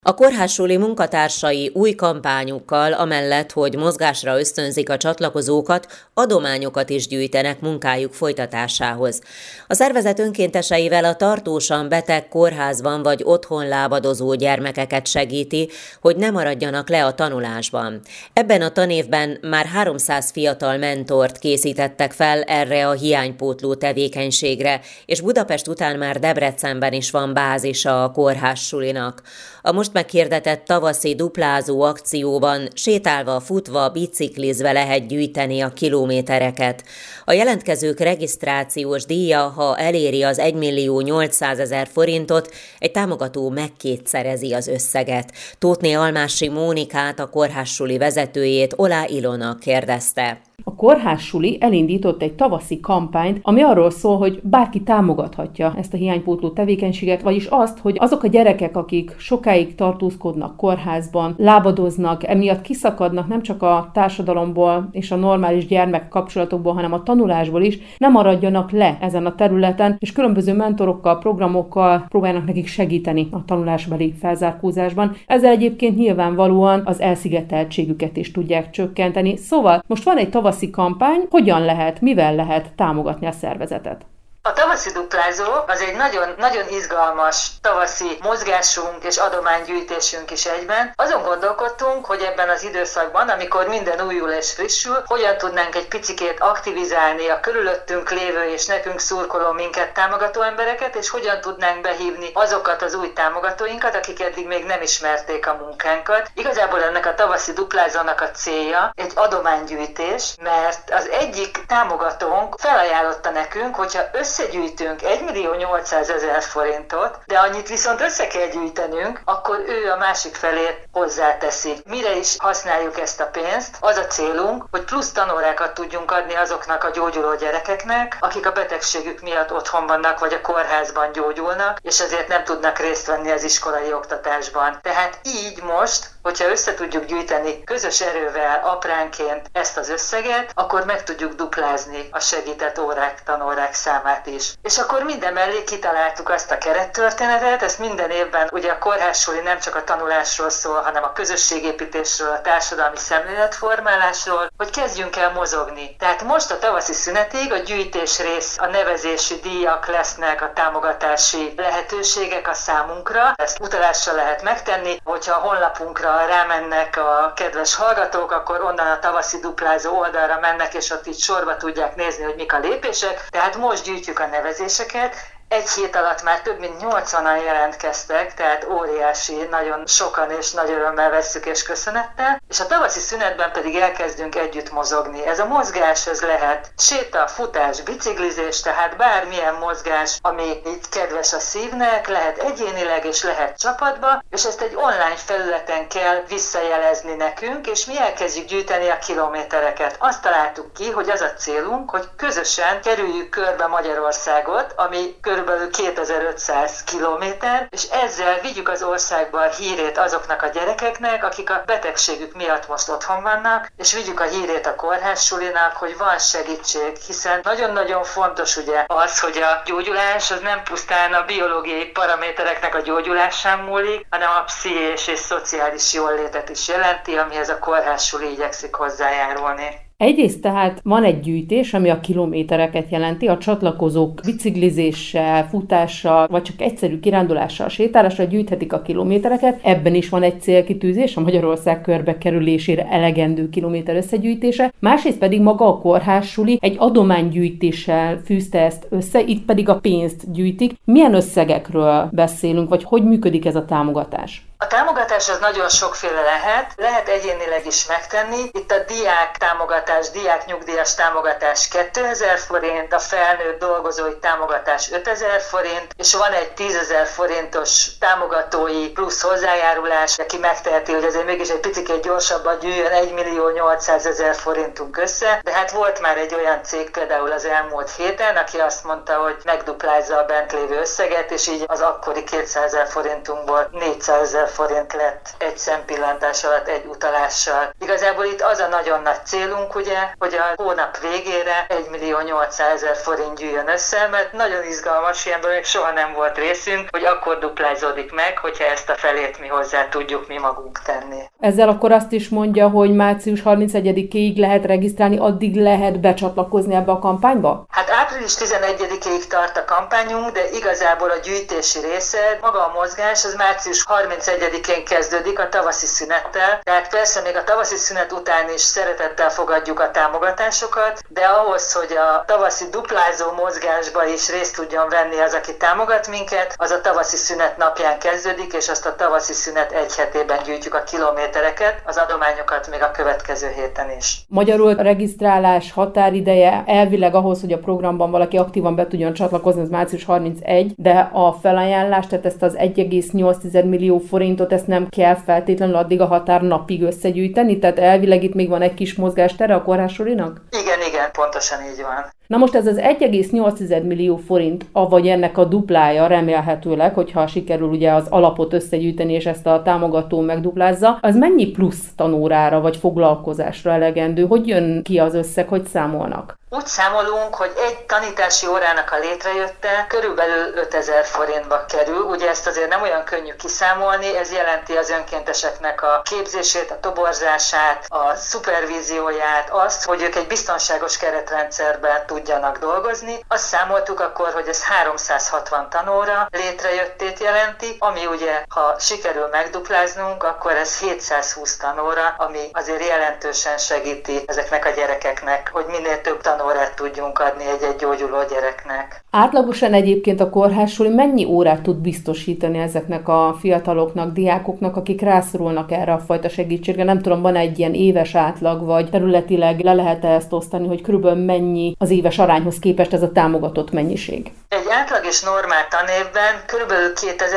A kórházsuli munkatársai új kampányukkal, amellett, hogy mozgásra ösztönzik a csatlakozókat, adományokat is gyűjtenek munkájuk folytatásához. A szervezet önkénteseivel a tartósan beteg kórházban vagy otthon lábadozó gyermekeket segíti, hogy ne maradjanak le a tanulásban. Ebben a tanévben már 300 fiatal mentort készítettek fel erre a hiánypótló tevékenységre, és Budapest után már Debrecenben is van bázisa a kórházsulinak. A most meghirdetett tavaszi duplázó akcióban sétálva, futva, biciklizve lehet gyűjteni a kilométereket. A jelentkezők regisztrációs díja, ha eléri az 1.800.000 forintot, egy támogató megkétszerezi az összeget. Tótné Almási Mónikát, a kórházsuli vezetőjét Olá Ilona kérdezte. A kórházsuli elindított egy tavaszi kampányt, ami arról szól, hogy bárki támogathatja ezt a hiánypótló tevékenységet, vagyis azt, hogy azok a gyerekek, akik sokáig tartózkodnak kórházban, lábadoznak, emiatt kiszakadnak nem csak a társadalomból és a normális gyermek kapcsolatokból, hanem a tanulásból is, nem maradjanak le ezen a területen, és különböző mentorokkal, programokkal próbálnak nekik segíteni a tanulásbeli felzárkózásban. Ezzel egyébként nyilvánvalóan az elszigeteltségüket is tudják csökkenteni. Szóval most van egy tavaszi kampány, hogyan lehet, mivel lehet támogatni a szervezetet? A tavaszi duplázó az egy nagyon izgalmas tavaszi mozgásunk és adománygyűjtésünk is egyben. Azon gondolkodtunk, hogy ebben az időszakban, amikor minden újul és frissül, hogyan tudnánk egy picikét aktivizálni a körülöttünk lévő és nekünk szurkoló, minket támogató embereket, és hogyan tudnánk behívni azokat az új támogatóinkat, akik eddig még nem ismerték a munkánkat. Igazából ennek a tavaszi duplázónak a célja egy adománygyűjtés, mert az egyik támogatónk felajánlotta nekünk, hogyha összegyűjtünk 1.800.000 forintot, de annyit viszont össze kell gyűjtenünk, akkor ő a másik felét hozzáteszi. Mire is használjuk ezt a pénzt? Az a célunk, hogy plusz tanórákat tudjunk adni azoknak a gyógyuló gyerekeknek, akik a betegségük miatt otthon vannak, vagy a kórházban gyógyulnak, és ezért nem tudnak részt venni az iskolai oktatásban. Tehát így most, hogyha össze tudjuk gyűjteni közös erővel apránként ezt az összeget, akkor meg tudjuk duplázni a segített órák, tanórák számát is. És akkor minden mellé kitaláltuk azt a kerettörténetet, ezt minden évben ugye a kórházsuli nem csak a tanulásról szól, hanem a közösségépítésről, a társadalmi szemléletformálásról, hogy kezdjünk el mozogni. Tehát most a tavaszi szünetig a gyűjtés rész, a nevezési díjak lesznek, a támogatási lehetőségek a számunkra. Ezt utalással lehet megtenni, hogyha a honlapunkra rámennek a kedves hallgatók, akkor onnan a tavaszi duplázó oldalra mennek, és ott így sorba tudják nézni, hogy mik a lépések. Tehát most gyűjtjük a nevezéseket. Egy hét alatt már több mint 80-an jelentkeztek, tehát óriási, nagyon sokan és nagy örömmel vesszük és köszönettel, és a tavaszi szünetben pedig elkezdünk együtt mozogni. Ez a mozgás, ez lehet séta, futás, biciklizés, tehát bármilyen mozgás, ami így kedves a szívnek, lehet egyénileg és lehet csapatba, és ezt egy online felületen kell visszajelezni nekünk, és mi elkezdjük gyűjteni a kilométereket. Azt találtuk ki, hogy az a célunk, hogy közösen kerüljük körbe Magyarországot, ami körülbelül 2500 kilométer, és ezzel vigyük az országba a hírét azoknak a gyerekeknek, akik a betegségük miatt most otthon vannak, és vigyük a hírét a kórházsulinak, hogy van segítség, hiszen nagyon-nagyon fontos ugye az, hogy a gyógyulás az nem pusztán a biológiai paramétereknek a gyógyulásán múlik, hanem a pszichés és szociális jóllétet is jelenti, amihez a kórházsuli igyekszik hozzájárulni. Egyrészt tehát van egy gyűjtés, ami a kilométereket jelenti, a csatlakozók biciklizéssel, futással, vagy csak egyszerű kirándulással, sétálással gyűjthetik a kilométereket. Ebben is van egy célkitűzés, a Magyarország körbe kerülésére elegendő kilométer összegyűjtése. Másrészt pedig maga a kórházsuli egy adománygyűjtéssel fűzte ezt össze, itt pedig a pénzt gyűjtik. Milyen összegekről beszélünk, vagy hogy működik ez a támogatás? A támogatás az nagyon sokféle lehet egyénileg is megtenni. Itt a diák támogatás, diák nyugdíjas támogatás 2000 forint, a felnőtt dolgozói támogatás 5000 forint, és van egy 10.000 forintos támogatói plusz hozzájárulás, aki megteheti, hogy azért mégis egy picit gyorsabban gyűjjön 1.800.000 forintunk össze. De hát volt már egy olyan cég például az elmúlt héten, aki azt mondta, hogy megduplázza a bent lévő összeget, és így az akkori 200.000 forintunkból 400.000 forint lett egy szempillantás alatt, egy utalással. Igazából itt az a nagyon nagy célunk, ugye, hogy a hónap végére 1.800.000 forint gyűjjön össze, mert nagyon izgalmas, ilyenből még soha nem volt részünk, hogy akkor duplázódik meg, hogyha ezt a felét mi hozzá tudjuk mi magunk tenni. Ezzel akkor azt is mondja, hogy március 31-ig lehet regisztrálni, addig lehet becsatlakozni ebbe a kampányba? Hát április 11-ig tart a kampányunk, de igazából a gyűjtési része, maga a mozgás, az március 31-én kezdődik a tavaszi szünettel. Tehát persze még a tavaszi szünet után is szeretettel fogadjuk a támogatásokat, de ahhoz, hogy a tavaszi duplázó mozgásba is részt tudjon venni az, aki támogat minket, az a tavaszi szünet napján kezdődik, és azt a tavaszi szünet egy hetében gyűjtjük a kilométereket, az adományokat még a következő héten is. Magyarul a regisztrálás határideje elvileg ahhoz, hogy a programban valaki aktívan be tudjon csatlakozni, az március 31, de a felajánlás, tehát ezt az 1,8 millió forintot, ezt nem kell feltétlenül addig a határnapig összegyűjteni, tehát elvileg itt még van egy kis mozgástere a Kórház Sulinak? Igen, pontosan így van. Na most ez az 1,8 millió forint, avagy ennek a duplája remélhetőleg, hogyha sikerül ugye az alapot összegyűjteni, és ezt a támogató megduplázza, az mennyi plusz tanórára vagy foglalkozásra elegendő? Hogy jön ki az összeg, hogy számolnak? Úgy számolunk, hogy egy tanítási órának a létrejötte körülbelül 5000 forintba kerül. Ugye ezt azért nem olyan könnyű kiszámolni, ez jelenti az önkénteseknek a képzését, a toborzását, a szupervízióját, azt, hogy ők egy biztonságos keretrendszerben tudjanak dolgozni. Azt számoltuk akkor, hogy ez 360 tanóra létrejöttét jelenti, ami ugye, ha sikerül megdupláznunk, akkor ez 720 tanóra, ami azért jelentősen segíti ezeknek a gyerekeknek, hogy minél több tanórát tudjunk adni egy-egy gyógyuló gyereknek. Átlagosan egyébként a Kórház Suli mennyi órát tud biztosítani ezeknek a fiataloknak, diákoknak, akik rászorulnak erre a fajta segítségre? Nem tudom, van egy ilyen éves átlag, vagy területileg le lehet ezt osztani, hogy körülbelül mennyi az éves arányhoz képest ez a támogatott mennyiség? Egy átlag és normál tanévben körülbelül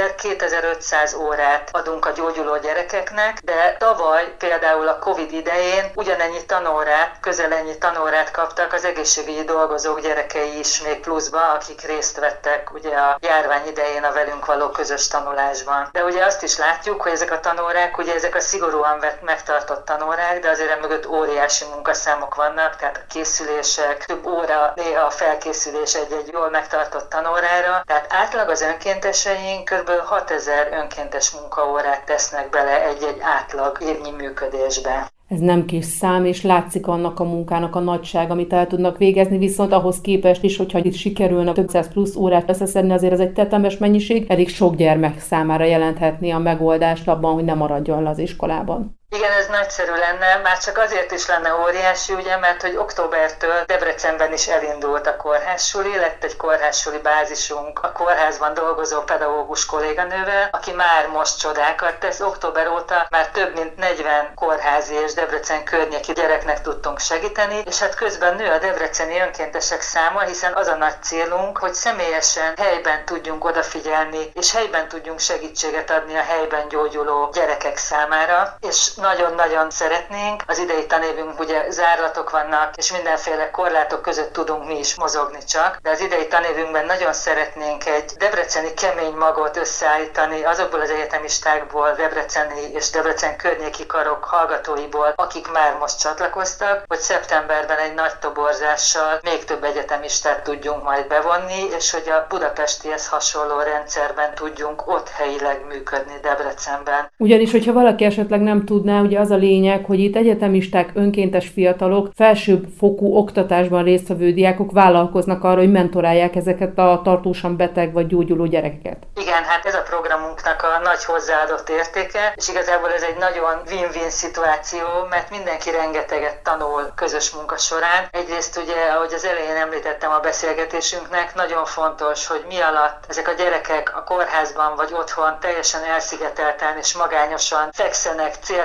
2000-2500 órát adunk a gyógyuló gyerekeknek, de tavaly például a Covid idején ugyanennyi tanórát, közel ennyi tanórát kaptak az egészségügyi dolgozók gyerekei is még pluszba, akik részt vettek ugye a járvány idején a velünk való közös tanulásban. De ugye azt is látjuk, hogy ezek a tanórák, ugye ezek a szigorúan megtartott tanórák, de azért mögött óriási munkaszámok vannak, tehát a készülések, több óra néha a felkészülés egy-egy jól megtartott tanórára. Tehát átlag az önkénteseink kb. 6000 önkéntes munkaórát tesznek bele egy-egy átlag évnyi működésbe. Ez nem kis szám, és látszik annak a munkának a nagyság, amit el tudnak végezni, viszont ahhoz képest is, hogyha itt sikerülne több száz plusz órát összeszedni, azért ez egy tetemes mennyiség, elég sok gyermek számára jelenthetné a megoldást abban, hogy ne maradjon le az iskolában. Igen, ez nagyszerű lenne, már csak azért is lenne óriási, ugye, mert hogy októbertől Debrecenben is elindult a Kórház Suli, lett egy Kórház Suli bázisunk a kórházban dolgozó pedagógus kolléganővel, aki már most csodákat tesz. Október óta már több mint 40 kórházi és Debrecen környéki gyereknek tudtunk segíteni, és hát közben nő a debreceni önkéntesek száma, hiszen az a nagy célunk, hogy személyesen helyben tudjunk odafigyelni, és helyben tudjunk segítséget adni a helyben gyógyuló gyerekek számára, és nagyon-nagyon szeretnénk. Az idei tanévünk ugye zárlatok vannak, és mindenféle korlátok között tudunk mi is mozogni csak, de az idei tanévünkben nagyon szeretnénk egy debreceni kemény magot összeállítani azokból az egyetemistákból, debreceni és Debrecen környéki karok hallgatóiból, akik már most csatlakoztak, hogy szeptemberben egy nagy toborzással még több egyetemistát tudjunk majd bevonni, és hogy a budapestihez hasonló rendszerben tudjunk ott helyileg működni Debrecenben. Ugyanis, hogyha valaki esetleg nem tudná, ugye az a lényeg, hogy itt egyetemisták, önkéntes fiatalok, felsőbb fokú oktatásban résztvevő diákok vállalkoznak arra, hogy mentorálják ezeket a tartósan beteg vagy gyógyuló gyerekeket. Igen, hát ez a programunknak a nagy hozzáadott értéke, és igazából ez egy nagyon win-win szituáció, mert mindenki rengeteget tanul közös munka során. Egyrészt ugye, ahogy az elején említettem a beszélgetésünknek, nagyon fontos, hogy mi alatt ezek a gyerekek a kórházban vagy otthon teljesen elszigetelten és magányosan fekszenek, céltalanul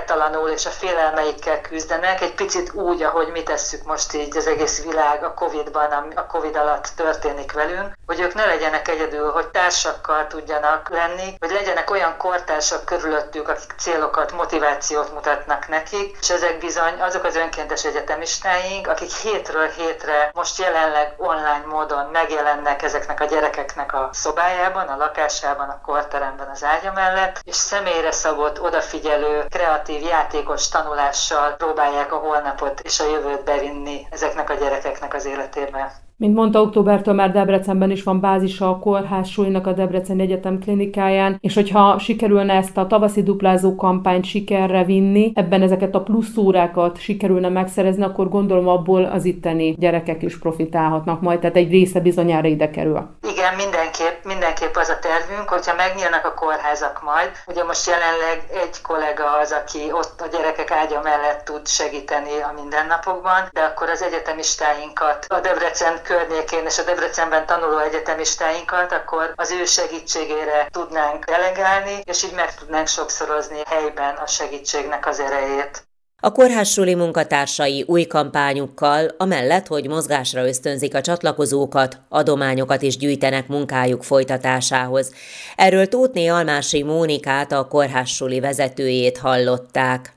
bizonytalanul és a félelmeikkel küzdenek, egy picit úgy, ahogy mi tesszük most így az egész világ a Covid-ban, ami a Covid alatt történik velünk, hogy ők ne legyenek egyedül, hogy társakkal tudjanak lenni, hogy legyenek olyan kortársak körülöttük, akik célokat, motivációt mutatnak nekik, és ezek bizony azok az önkéntes egyetemistáink, akik hétről hétre most jelenleg online módon megjelennek ezeknek a gyerekeknek a szobájában, a lakásában, a korteremben, az ágya mellett, és személyre szabott, odafigyelő, kreatív, játékos tanulással próbálják a holnapot és a jövőt bevinni ezeknek a gyerekeknek az életébe. Mint mondta, októbertől már Debrecenben is van bázisa a kórház sulinak a Debreceni Egyetem klinikáján, és hogyha sikerülne ezt a tavaszi duplázó kampányt sikerre vinni, ebben ezeket a plusz órákat sikerülne megszerezni, akkor gondolom abból az itteni gyerekek is profitálhatnak majd, tehát egy része bizonyára ide kerül. Igen, mindenképp az a tervünk, hogyha megnyílnak a kórházak majd. Ugye most jelenleg egy kollega az, aki ott a gyerekek ágya mellett tud segíteni a mindennapokban, de akkor az egyetemistáinkat, a Debrecen környékén és a Debrecenben tanuló egyetemistáinkat, akkor az ő segítségére tudnánk delegálni, és így meg tudnánk sokszorozni helyben a segítségnek az erejét. A kórházsuli munkatársai új kampányukkal, amellett, hogy mozgásra ösztönzik a csatlakozókat, adományokat is gyűjtenek munkájuk folytatásához. Erről Tóthné Almási Mónikát, a kórházsuli vezetőjét hallották.